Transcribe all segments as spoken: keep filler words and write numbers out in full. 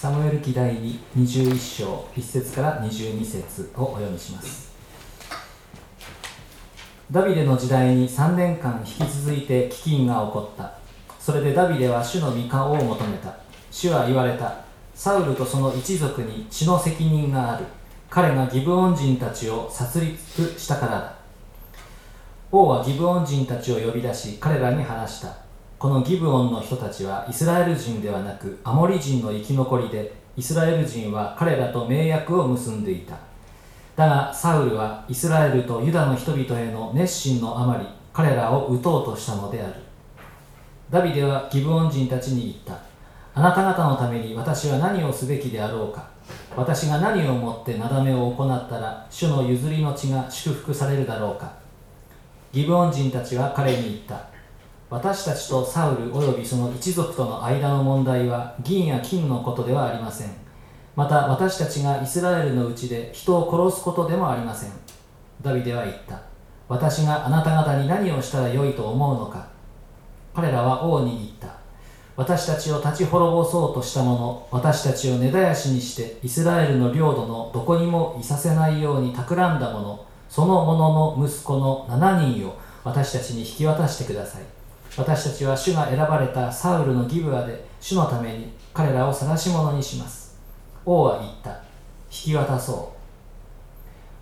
サムエル記第ににじゅういっ章いっ節からにじゅうに節をお読みします。ダビデの時代にさんねんかん引き続いて飢饉が起こった。それでダビデは主の御顔を求めた。主は言われた。サウルとその一族に血の責任がある。彼がギブオン人たちを殺戮したからだ。王はギブオン人たちを呼び出し、彼らに話した。このギブオンの人たちはイスラエル人ではなくアモリ人の生き残りで、イスラエル人は彼らと盟約を結んでいた。だがサウルはイスラエルとユダの人々への熱心のあまり、彼らを討とうとしたのである。ダビデはギブオン人たちに言った。あなた方のために私は何をすべきであろうか。私が何をもってなだめを行ったら、主の譲りの血が祝福されるだろうか。ギブオン人たちは彼に言った。私たちとサウルおよびその一族との間の問題は銀や金のことではありません。また私たちがイスラエルのうちで人を殺すことでもありません。ダビデは言った。私があなた方に何をしたらよいと思うのか。彼らは王に言った。私たちを立ち滅ぼそうとした者、私たちを根絶やしにしてイスラエルの領土のどこにもいさせないように企んだ者、その者の息子のななにんを私たちに引き渡してください。私たちは主が選ばれたサウルのギブアで主のために彼らを晒し者にします。王は言った。引き渡そう。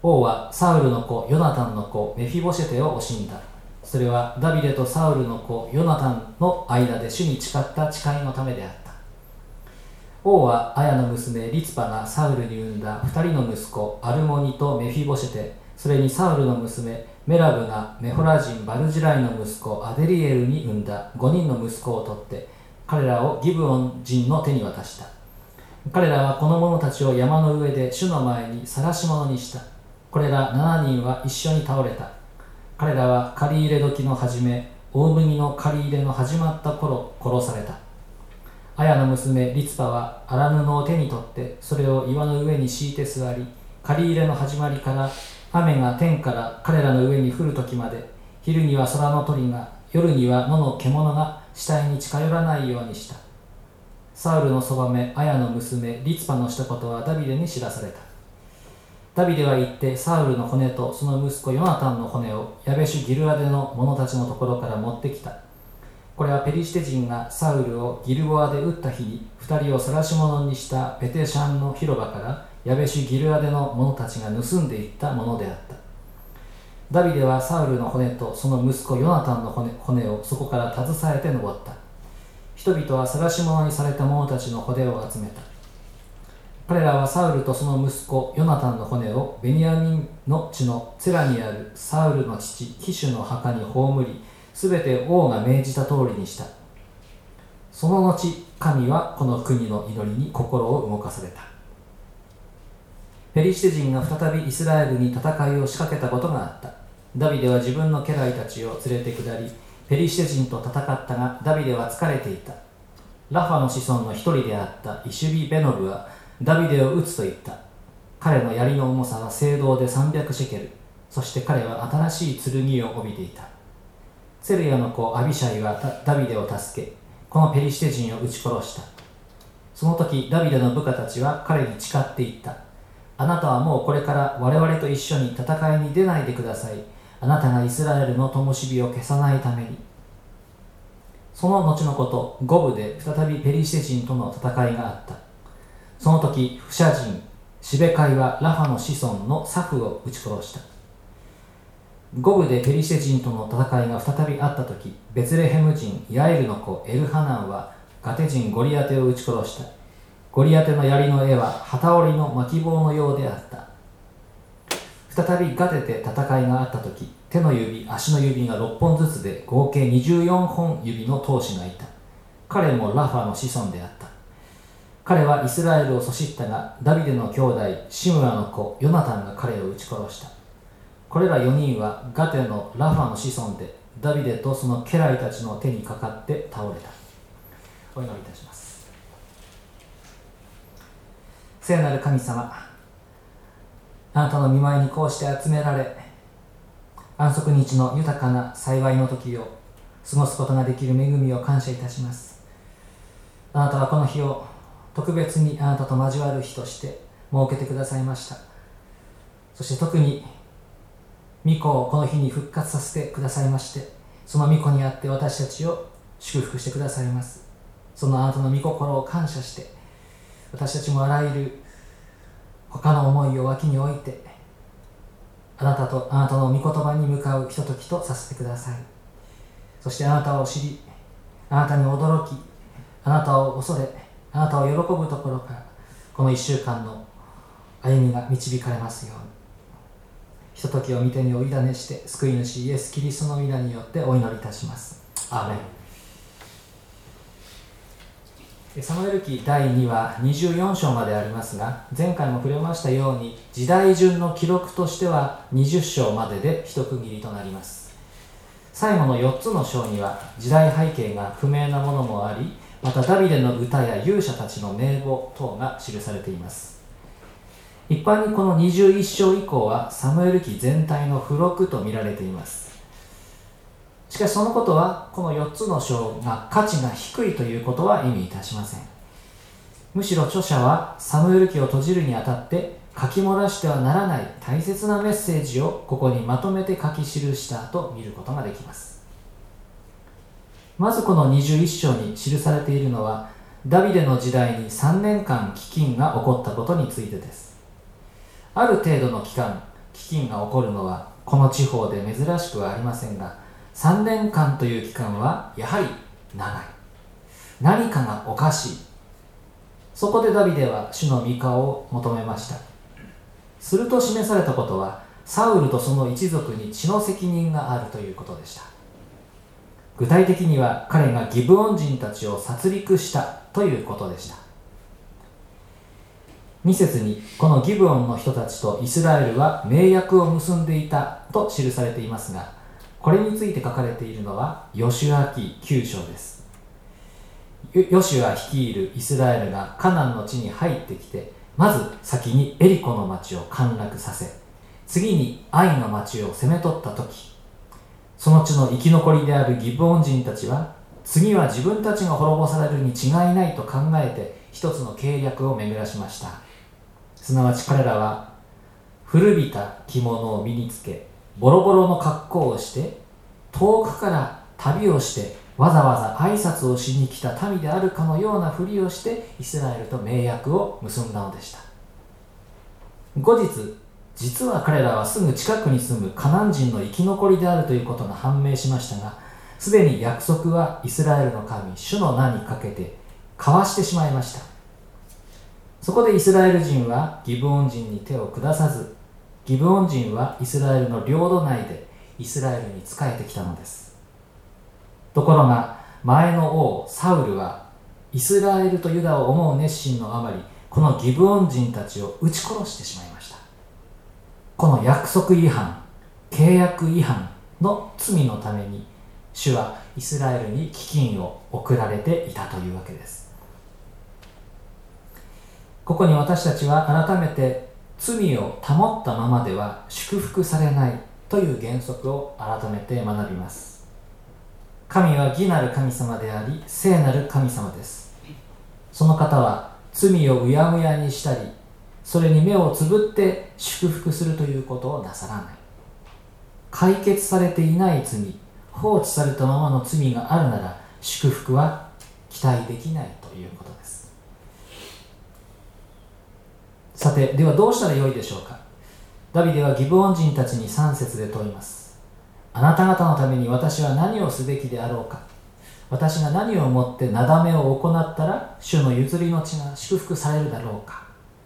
王はサウルの子ヨナタンの子メフィボシェテを惜しんだ。それはダビデとサウルの子ヨナタンの間で主に誓った誓いのためであった。王はアヤの娘リツパがサウルに産んだ二人の息子アルモニとメフィボシェテ、それにサウルの娘メラブがメホラ人バルジライの息子アデリエルに産んだ五人の息子を取って、彼らをギブオン人の手に渡した。彼らはこの者たちを山の上で主の前に晒し者にした。これら七人は一緒に倒れた。彼らは刈り入れ時の始め、大麦の刈り入れの始まった頃殺された。アヤの娘リツパは荒布を手に取ってそれを岩の上に敷いて座り、刈り入れの始まりから雨が天から彼らの上に降る時まで、昼には空の鳥が、夜には野の獣が死体に近寄らないようにした。サウルのそばめアヤの娘リツパのしたことはダビデに知らされた。ダビデは言ってサウルの骨とその息子ヨナタンの骨をヤベシュギルアデの者たちのところから持ってきた。これはペリシテ人がサウルをギルボアで撃った日に二人を晒し者にしたベテシャンの広場からヤベシュギルアデの者たちが盗んでいったものであった。ダビデはサウルの骨とその息子ヨナタンの 骨, 骨をそこから携えて登った。人々は晒し者にされた者たちの骨を集めた。彼らはサウルとその息子ヨナタンの骨をベニヤミンの地のツェラにあるサウルの父キシュの墓に葬り、すべて王が命じた通りにした。その後神はこの国の祈りに心を動かされた。ペリシテ人が再びイスラエルに戦いを仕掛けたことがあった。ダビデは自分の家来たちを連れて下り、ペリシテ人と戦ったがダビデは疲れていた。ラファの子孫の一人であったイシュビ・ベノブはダビデを撃つと言った。彼の槍の重さは青銅でさんびゃくシェケル。そして彼は新しい剣を帯びていた。セルヤの子アビシャイはダビデを助け、このペリシテ人を撃ち殺した。その時ダビデの部下たちは彼に誓って言った。あなたはもうこれから我々と一緒に戦いに出ないでください。あなたがイスラエルの灯火を消さないために。その後のこと、ゴブで再びペリシテ人との戦いがあった。その時フシャ人シベカイはラファの子孫のサフを撃ち殺した。ゴブでペリシテ人との戦いが再びあった時、ベツレヘム人ヤエルの子エルハナンはガテ人ゴリアテを撃ち殺した。ゴリアテの槍の絵は旗織りの巻き棒のようであった。再びガテで戦いがあった時、手の指足の指がろっぽんずつで合計にじゅうよんほん指の闘士がいた。彼もラファの子孫であった。彼はイスラエルをそしったが、ダビデの兄弟シムラの子ヨナタンが彼を撃ち殺した。これらよにんはガテのラファの子孫で、ダビデとその家来たちの手にかかって倒れた。お祈りいたします。聖なる神様、あなたの御前にこうして集められ、安息日の豊かな幸いの時を過ごすことができる恵みを感謝いたします。あなたはこの日を特別にあなたと交わる日として設けてくださいました。そして特に御子をこの日に復活させてくださいまして、その御子にあって私たちを祝福してくださいます。そのあなたの御心を感謝して、私たちもあらゆる他の思いを脇に置いて、あなたとあなたの御言葉に向かうひとときとさせてください。そしてあなたを知り、あなたに驚き、あなたを恐れ、あなたを喜ぶところから、このいっしゅうかんの歩みが導かれますように。ひとときを御手にお委ねして、救い主イエス・キリストの皆によってお祈りいたします。アーメン。サムエル記だいにはにじゅうよん章までありますが、前回も触れましたように時代順の記録としてはにじゅう章までで一区切りとなります。最後のよっつの章には時代背景が不明なものもあり、またダビデの歌や勇者たちの名簿等が記されています。一般にこのにじゅういっ章以降はサムエル記全体の付録と見られています。しかしそのことはこのよっつの章が価値が低いということは意味いたしません。むしろ著者はサムエル記を閉じるにあたって書き漏らしてはならない大切なメッセージをここにまとめて書き記したと見ることができます。まずこのにじゅういっ章に記されているのは、ダビデの時代にさんねんかん飢饉が起こったことについてです。ある程度の期間、飢饉が起こるのはこの地方で珍しくはありませんが、さんねんかんという期間はやはり長い。何かがおかしい。そこでダビデは主の御顔を求めました。すると示されたことは、サウルとその一族に血の責任があるということでした。具体的には彼がギブオン人たちを殺戮したということでした。に節にこのギブオンの人たちとイスラエルは盟約を結んでいたと記されていますが、これについて書かれているのはヨシュア記きゅう章です。ヨシュア率いるイスラエルがカナンの地に入ってきて、まず先にエリコの町を陥落させ、次にアイの町を攻め取った時、その地の生き残りであるギブオン人たちは、次は自分たちが滅ぼされるに違いないと考えて一つの計略を巡らしました。すなわち彼らは古びた着物を身につけ、ボロボロの格好をして、遠くから旅をしてわざわざ挨拶をしに来た民であるかのようなふりをしてイスラエルと盟約を結んだのでした。後日、実は彼らはすぐ近くに住むカナン人の生き残りであるということが判明しましたが、すでに約束はイスラエルの神主の名にかけて交わしてしまいました。そこでイスラエル人はギブオン人に手を下さず、ギブオン人はイスラエルの領土内でイスラエルに仕えてきたのです。ところが前の王サウルはイスラエルとユダを思う熱心のあまり、このギブオン人たちを撃ち殺してしまいました。この約束違反、契約違反の罪のために主はイスラエルに飢饉を送られていたというわけです。ここに私たちは改めて罪を保ったままでは祝福されないという原則を改めて学びます。神は義なる神様であり、聖なる神様です。その方は罪をうやむやにしたり、それに目をつぶって祝福するということをなさらない。解決されていない罪、放置されたままの罪があるなら、祝福は期待できないということです。さて、ではどうしたらよいでしょうか。ダビデはギブオン人たちにさん節で問います。あなた方のために私は何をすべきであろうか。私が何をもってなだめを行ったら主の譲りの地が祝福されるだろうか。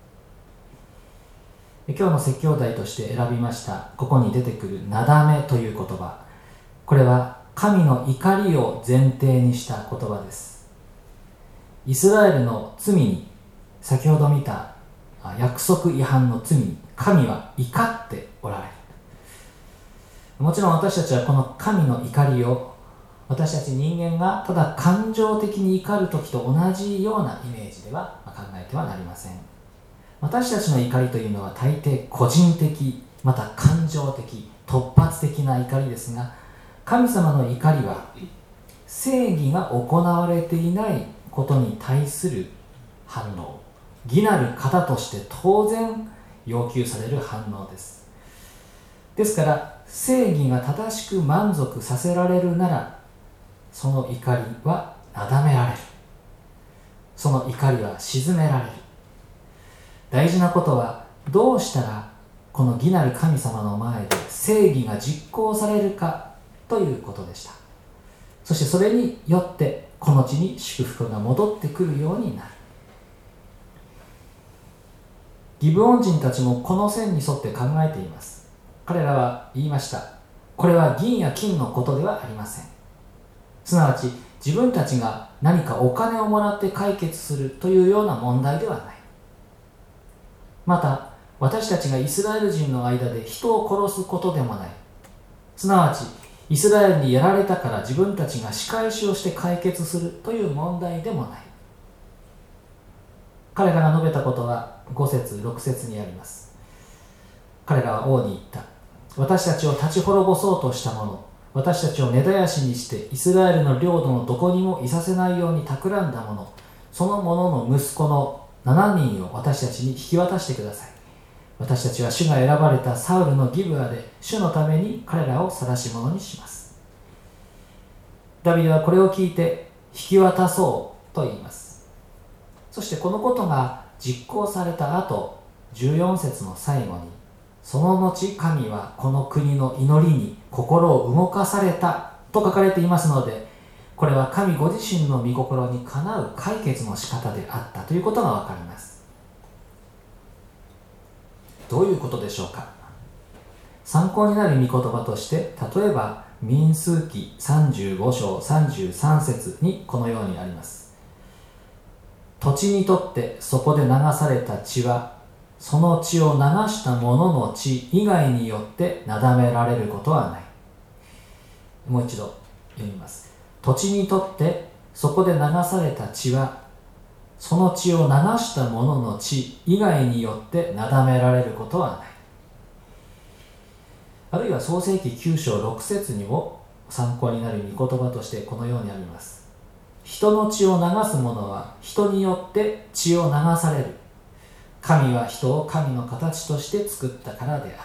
今日の説教題として選びましたここに出てくるなだめという言葉、これは神の怒りを前提にした言葉です。イスラエルの罪に、先ほど見た約束違反の罪に神は怒っておられる。もちろん私たちはこの神の怒りを、私たち人間がただ感情的に怒るときと同じようなイメージでは考えてはなりません。私たちの怒りというのは大抵個人的、また感情的、突発的な怒りですが、神様の怒りは正義が行われていないことに対する反応、義なる方として当然要求される反応です。ですから正義が正しく満足させられるなら、その怒りはなだめられる。その怒りは鎮められる。大事なことは、どうしたらこの義なる神様の前で正義が実行されるかということでした。そしてそれによってこの地に祝福が戻ってくるようになる。ギブオン人たちもこの線に沿って考えています。彼らは言いました。これは銀や金のことではありません。すなわち自分たちが何かお金をもらって解決するというような問題ではない。また私たちがイスラエル人の間で人を殺すことでもない。すなわちイスラエルにやられたから自分たちが仕返しをして解決するという問題でもない。彼らが述べたことはご節ろく節にあります。彼らは王に言った。私たちを立ち滅ぼそうとした者、私たちを根絶やしにしてイスラエルの領土のどこにもいさせないように企んだ者、その者の息子のしちにんを私たちに引き渡してください。私たちは主が選ばれたサウルのギブアで主のために彼らを晒し者にします。ダビデはこれを聞いて引き渡そうと言います。そしてこのことが実行された後、じゅうよん節の最後に、その後神はこの国の祈りに心を動かされたと書かれていますので、これは神ご自身の御心にかなう解決の仕方であったということがわかります。どういうことでしょうか。参考になる御言葉として、例えば民数記さんじゅうご章さんじゅうさん節にこのようにあります。土地にとってそこで流された血は、その血を流した者の血以外によってなだめられることはない。もう一度読みます。土地にとってそこで流された血は、その血を流した者の血以外によってなだめられることはない。あるいは創世記きゅう章ろく節にも参考になる御言葉としてこのようにあります。人の血を流す者は人によって血を流される。神は人を神の形として作ったからである。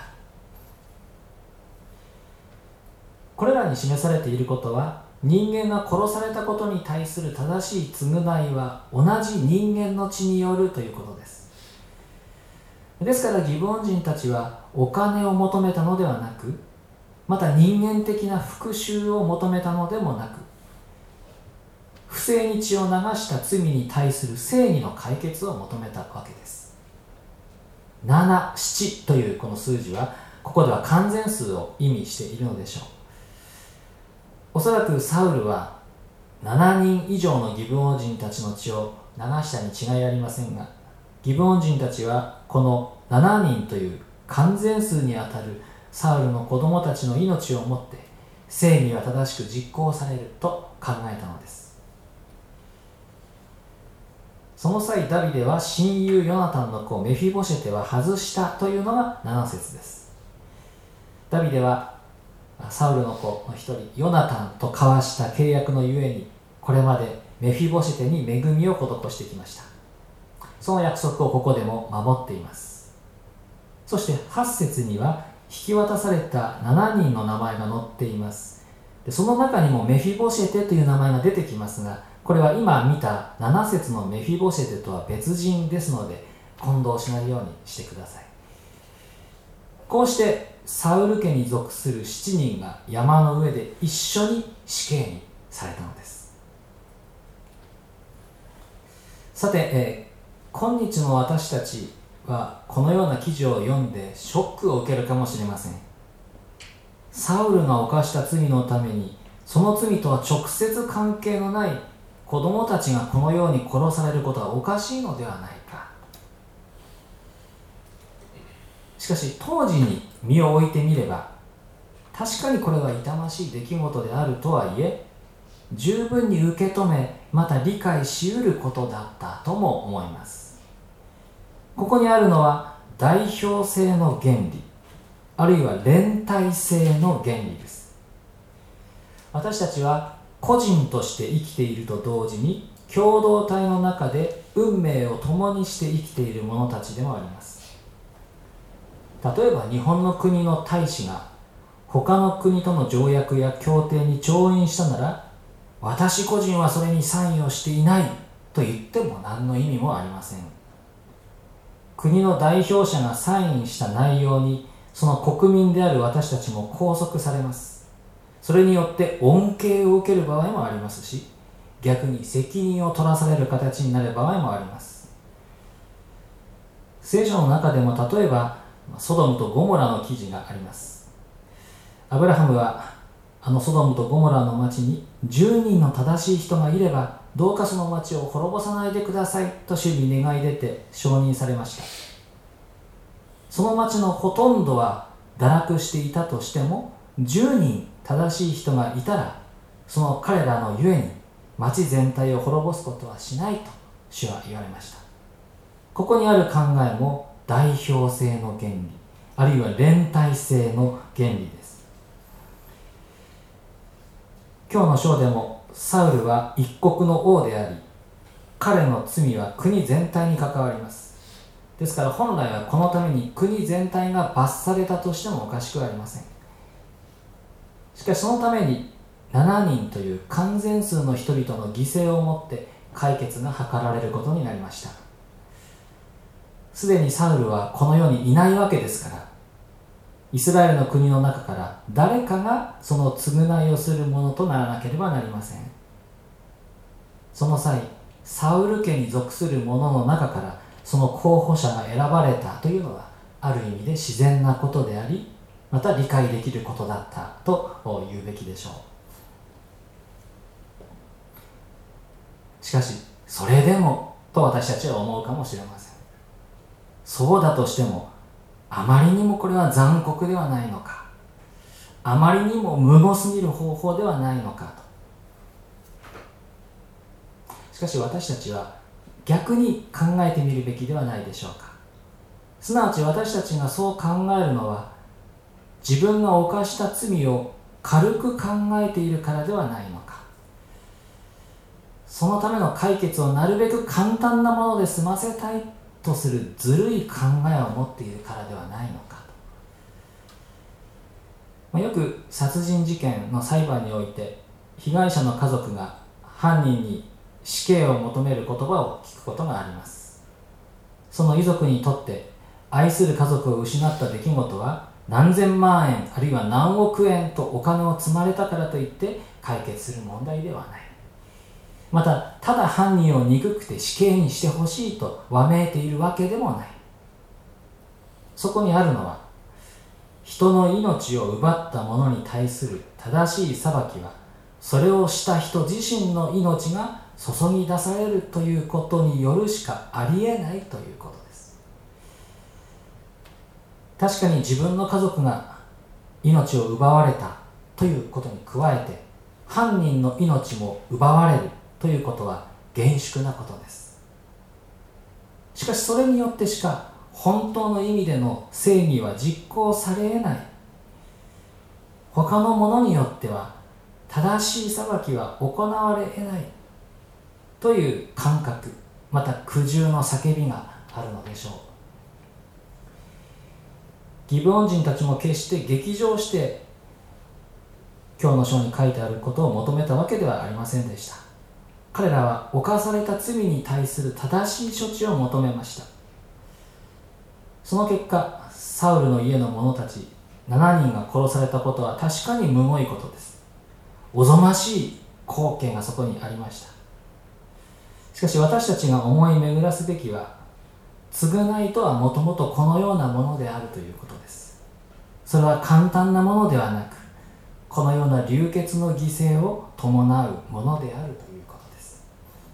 これらに示されていることは、人間が殺されたことに対する正しい償いは同じ人間の血によるということです。ですからギブオン人たちはお金を求めたのではなく、また人間的な復讐を求めたのでもなく、不正に血を流した罪に対する正義の解決を求めたわけです。なな、ななというこの数字は、ここでは完全数を意味しているのでしょう。おそらくサウルはしちにん以上のギブオン人たちの血を流したに違いありませんが、ギブオン人たちはこのしちにんという完全数にあたるサウルの子供たちの命をもって正義は正しく実行されると考えたのです。その際ダビデは親友ヨナタンの子メフィボシェテは外したというのがなな節です。ダビデはサウルの子の一人ヨナタンと交わした契約のゆえに、これまでメフィボシェテに恵みを施してきました。その約束をここでも守っています。そしてはち節には引き渡されたしちにんの名前が載っています。でその中にもメフィボシェテという名前が出てきますが、これは今見たなな節のメフィボシェテとは別人ですので、混同しないようにしてください。こうしてサウル家に属するしちにんが山の上で一緒に死刑にされたのです。さて、えー、今日の私たちはこのような記事を読んでショックを受けるかもしれません。サウルが犯した罪のために、その罪とは直接関係のない子供たちがこのように殺されることはおかしいのではないか。しかし当時に身を置いてみれば、確かにこれは痛ましい出来事であるとはいえ、十分に受け止め、また理解しうることだったとも思います。ここにあるのは代表性の原理、あるいは連帯性の原理です。私たちは個人として生きていると同時に、 共同体の中で運命を共にして生きている者たちでもあります。例えば日本の国の大使が他の国との条約や協定に調印したなら、私個人はそれにサインをしていないと言っても何の意味もありません。国の代表者がサインした内容にその国民である私たちも拘束されます。それによって恩恵を受ける場合もありますし、逆に責任を取らされる形になる場合もあります。聖書の中でも例えばソドムとゴモラの記事があります。アブラハムはあのソドムとゴモラの町にじゅうにんの正しい人がいればどうかその町を滅ぼさないでくださいと主に願い出て承認されました。その町のほとんどは堕落していたとしても、じゅうにん正しい人がいたらその彼らのゆえに町全体を滅ぼすことはしないと主は言われました。ここにある考えも代表性の原理、あるいは連帯性の原理です。今日の章でもサウルは一国の王であり、彼の罪は国全体に関わります。ですから本来はこのために国全体が罰されたとしてもおかしくありません。しかしそのためにしちにんという完全数の人々の犠牲をもって解決が図られることになりました。すでにサウルはこの世にいないわけですから、イスラエルの国の中から誰かがその償いをするものとならなければなりません。その際、サウル家に属する者の中からその候補者が選ばれたというのはある意味で自然なことであり、また理解できることだったと言うべきでしょう。しかしそれでもと私たちは思うかもしれません。そうだとしてもあまりにもこれは残酷ではないのか、あまりにも無謀すぎる方法ではないのかと。しかし私たちは逆に考えてみるべきではないでしょうか。すなわち私たちがそう考えるのは、自分が犯した罪を軽く考えているからではないのか、そのための解決をなるべく簡単なもので済ませたいとするずるい考えを持っているからではないのかと。よく殺人事件の裁判において被害者の家族が犯人に死刑を求める言葉を聞くことがあります。その遺族にとって愛する家族を失った出来事は何千万円あるいは何億円とお金を積まれたからといって解決する問題ではない。またただ犯人を憎くて死刑にしてほしいとわめいているわけでもない。そこにあるのは、人の命を奪った者に対する正しい裁きは、それをした人自身の命が注ぎ出されるということによるしかありえないということです。確かに自分の家族が命を奪われたということに加えて、犯人の命も奪われるということは厳粛なことです。しかしそれによってしか本当の意味での正義は実行されえない。他の者によっては正しい裁きは行われえないという感覚、また苦渋の叫びがあるのでしょう。ギブオン人たちも決して激情して今日の書に書いてあることを求めたわけではありませんでした。彼らは犯された罪に対する正しい処置を求めました。その結果、サウルの家の者たちしちにんが殺されたことは確かにむごいことです。おぞましい光景がそこにありました。しかし私たちが思い巡らすべきは、償いとはもともとこのようなものであるということです。それは簡単なものではなく、このような流血の犠牲を伴うものであるということです。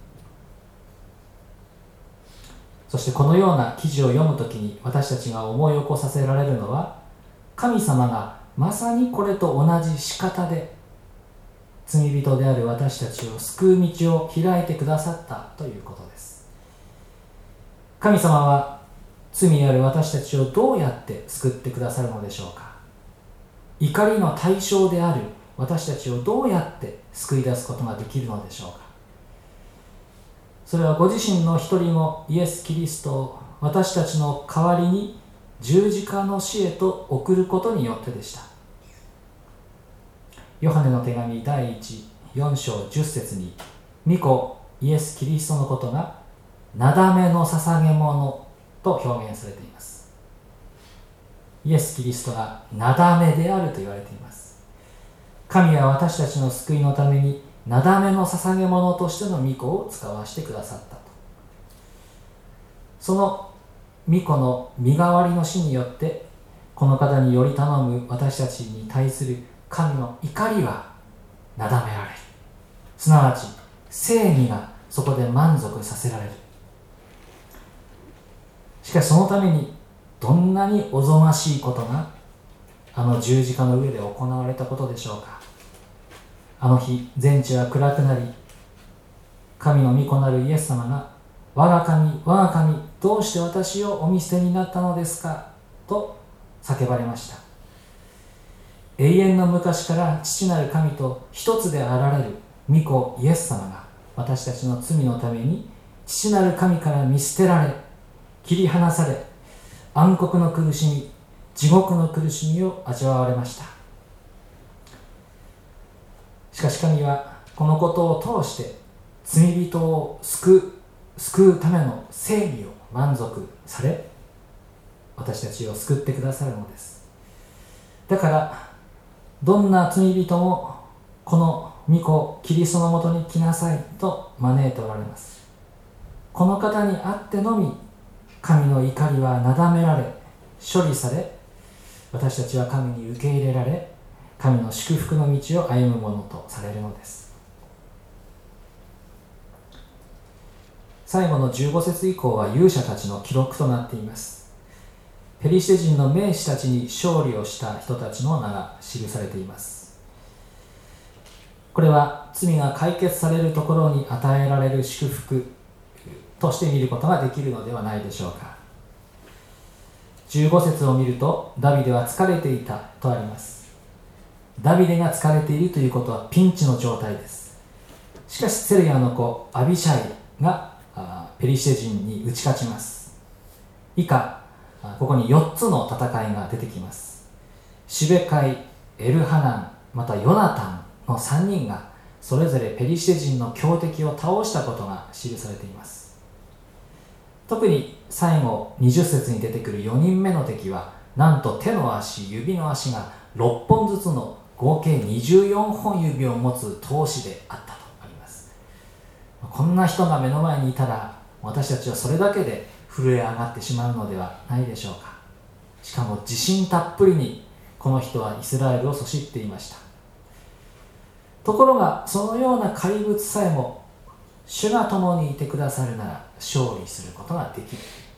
そしてこのような記事を読むときに私たちが思い起こさせられるのは、神様がまさにこれと同じ仕方で罪人である私たちを救う道を開いてくださったということです。神様は罪ある私たちをどうやって救ってくださるのでしょうか。怒りの対象である私たちをどうやって救い出すことができるのでしょうか。 それはご自身の一人子イエス・キリストを私たちの代わりに十字架の死へと送ることによってでした。ヨハネの手紙だいいち、よん章じゅっ節に、御子イエス・キリストのことがなだめの捧げ物と表現されています。イエス・キリストがなだめであると言われています。神は私たちの救いのためになだめの捧げ物としての御子を使わせてくださったと。その御子の身代わりの死によってこの方により頼む私たちに対する神の怒りはなだめられる。すなわち正義がそこで満足させられる。しかしそのためにどんなにおぞましいことがあの十字架の上で行われたことでしょうか。あの日全地は暗くなり、神の御子なるイエス様が、我が神我が神、どうして私をお見捨てになったのですかと叫ばれました。永遠の昔から父なる神と一つであられる御子イエス様が、私たちの罪のために父なる神から見捨てられ、切り離され、暗黒の苦しみ、地獄の苦しみを味わわれました。しかし神はこのことを通して罪人を救う救うための正義を満足され、私たちを救ってくださるのです。だからどんな罪人もこの御子キリストのもとに来なさいと招いておられます。この方にあってのみ神の怒りはなだめられ、処理され、私たちは神に受け入れられ、神の祝福の道を歩むものとされるのです。最後のじゅうご節以降は勇者たちの記録となっています。ペリシテ人の名士たちに勝利をした人たちの名が記されています。これは罪が解決されるところに与えられる祝福として見ることができるのではないでしょうか。じゅうご節を見ると、ダビデは疲れていたとあります。ダビデが疲れているということはピンチの状態です。しかしセルヤの子アビシャイがペリシテ人に打ち勝ちます。以下ここによっつの戦いが出てきます。シベカイ、エルハナン、またヨナタンのさんにんがそれぞれペリシテ人の強敵を倒したことが記されています。特に最後にじゅっ節に出てくるよにんめの敵は、なんと手の足、指の足がろっぽんずつの合計にじゅうよんほん指を持つ闘士であったとあります。こんな人が目の前にいたら、私たちはそれだけで震え上がってしまうのではないでしょうか。しかも自信たっぷりにこの人はイスラエルをそしっていました。ところがそのような怪物さえも主が共にいてくださるなら勝利することができる。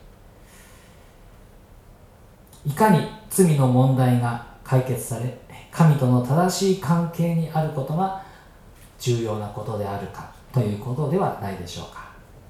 いかに罪の問題が解決され、神との正しい関係にあることが重要なことであるかということではないでしょうか。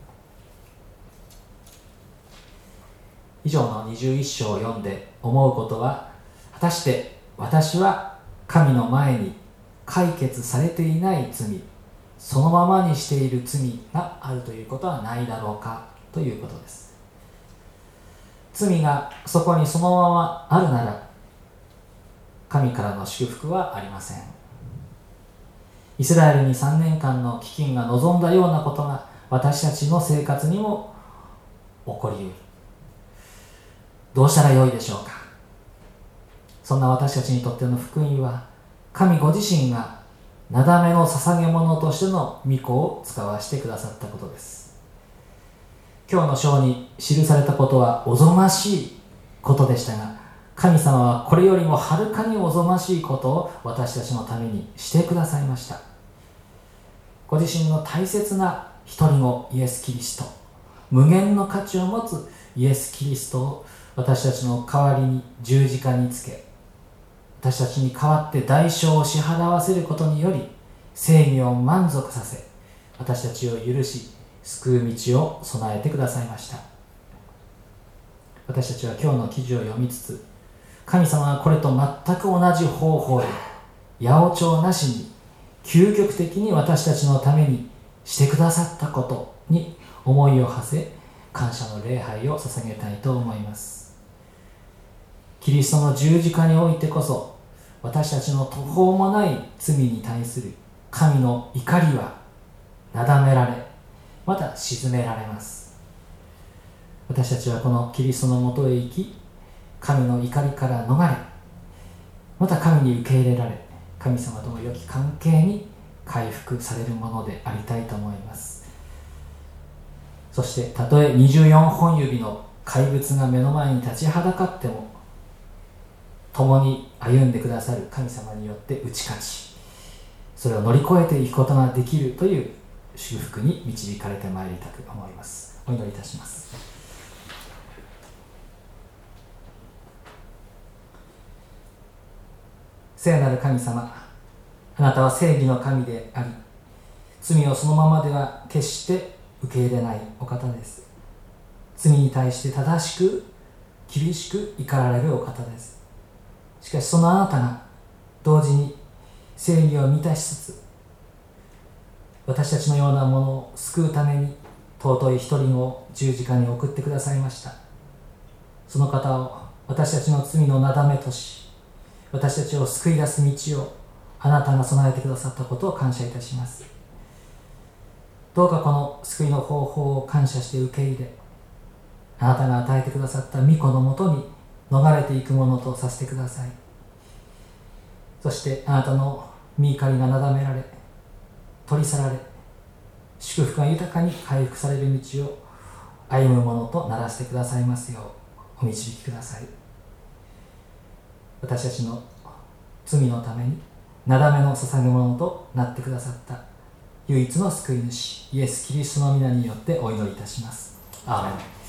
以上のにじゅういっ章を読んで思うことは、果たして私は神の前に解決されていない罪、そのままにしている罪があるということはないだろうかということです。罪がそこにそのままあるなら、神からの祝福はありません。イスラエルにさんねんかんの飢饉が望んだようなことが私たちの生活にも起こりうる。どうしたらよいでしょうか。そんな私たちにとっての福音は、神ご自身がなだめの捧げ物としての御子を使わせてくださったことです。今日の章に記されたことはおぞましいことでしたが、神様はこれよりもはるかにおぞましいことを私たちのためにしてくださいました。ご自身の大切な一人子イエス・キリスト、無限の価値を持つイエス・キリストを私たちの代わりに十字架につけ、私たちに代わって代償を支払わせることにより正義を満足させ、私たちを許し救う道を備えてくださいました。私たちは今日の記事を読みつつ、神様はこれと全く同じ方法で八百長なしに究極的に私たちのためにしてくださったことに思いを馳せ感謝の礼拝を捧げたいと思います。キリストの十字架においてこそ私たちの途方もない罪に対する神の怒りはなだめられ、また鎮められます。私たちはこのキリストのもとへ行き、神の怒りから逃れ、また神に受け入れられ、神様との良き関係に回復されるものでありたいと思います。そしてたとえにじゅうよんほん指の怪物が目の前に立ちはだかっても、共に歩んでくださる神様によって打ち勝ち、それを乗り越えていくことができるという祝福に導かれてまいりたく思います。お祈りいたします。聖なる神様、あなたは正義の神であり、罪をそのままでは決して受け入れないお方です。罪に対して正しく厳しく怒られるお方です。しかしそのあなたが同時に正義を満たしつつ、私たちのようなものを救うために尊い一人を十字架に送ってくださいました。その方を私たちの罪のなだめとし、私たちを救い出す道をあなたが備えてくださったことを感謝いたします。どうかこの救いの方法を感謝して受け入れ、あなたが与えてくださった御子のもとに逃れていくものとさせてください。そしてあなたの御怒りがなだめられ、取り去られ、祝福が豊かに回復される道を歩むものとならせてくださいますようお導きください。私たちの罪のためになだめの捧げ物となってくださった唯一の救い主イエス・キリストの皆によってお祈りいたします。アーメン。